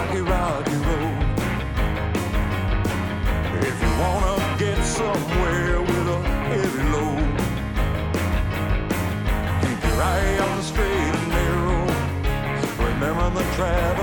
rocky, rocky road. If you wanna get somewhere with a heavy load, keep your eye on the straight and narrow. Remember the travel